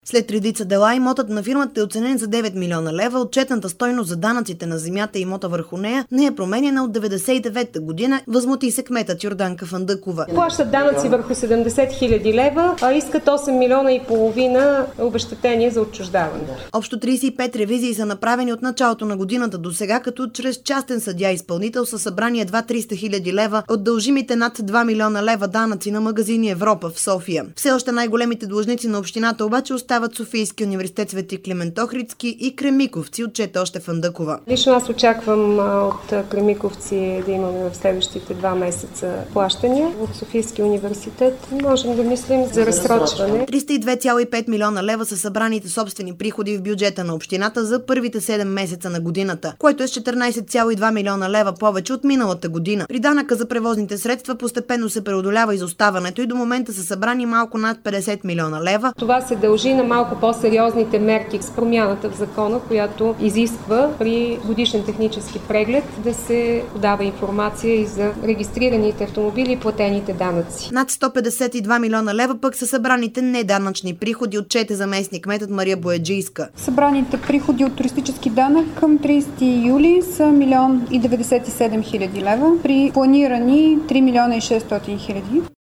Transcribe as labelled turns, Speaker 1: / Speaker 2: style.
Speaker 1: След редица дела, имотът на фирмата е оценен за 9 милиона лева. Отчетната стойност за данъците на земята и имота върху нея не е променена от 1999 година. Възмути се кметът Йорданка Фандъкова.
Speaker 2: Плащат данъци върху 70 хиляди лева, а искат 8 милиона и половина обезщетение за отчуждаване.
Speaker 1: Общо 35 ревизии са направени от началото на годината до сега, като чрез частен съдия-изпълнител са събрани едва 300 хиляди лева от дължимите над 2 милиона лева данъци на магазини Европа в София. Все още най-големите длъжници на общината обаче остават Софийски университет Свети Климент Охридски и Кремиковци, отчете още Фандъкова.
Speaker 2: Лично аз очаквам от Кремиковци да имаме в следващите 2 месеца плащания. От Софийски университет можем да мислим за разсрочване.
Speaker 1: 302,5 милиона лева са събраните собствени приходи в бюджета на общината за първите 7 месеца на годината, което е с 14,2 милиона лева повече от миналата година. При данъка за превозните средства постепенно се преодолява изоставането и до момента са събрани малко над 50 милиона лева.
Speaker 2: Това се дължи на малко по-сериозните мерки с промяната в закона, която изисква при годишен технически преглед да се подава информация и за регистрираните автомобили и платените данъци.
Speaker 1: Над 152 милиона лева пък са събраните неданъчни приходи, отчете заместник кметът Мария Бояджийска.
Speaker 3: Събраните приходи от туристически данък към 30 юли са 1 097 000 лева при планирани 3 600 000.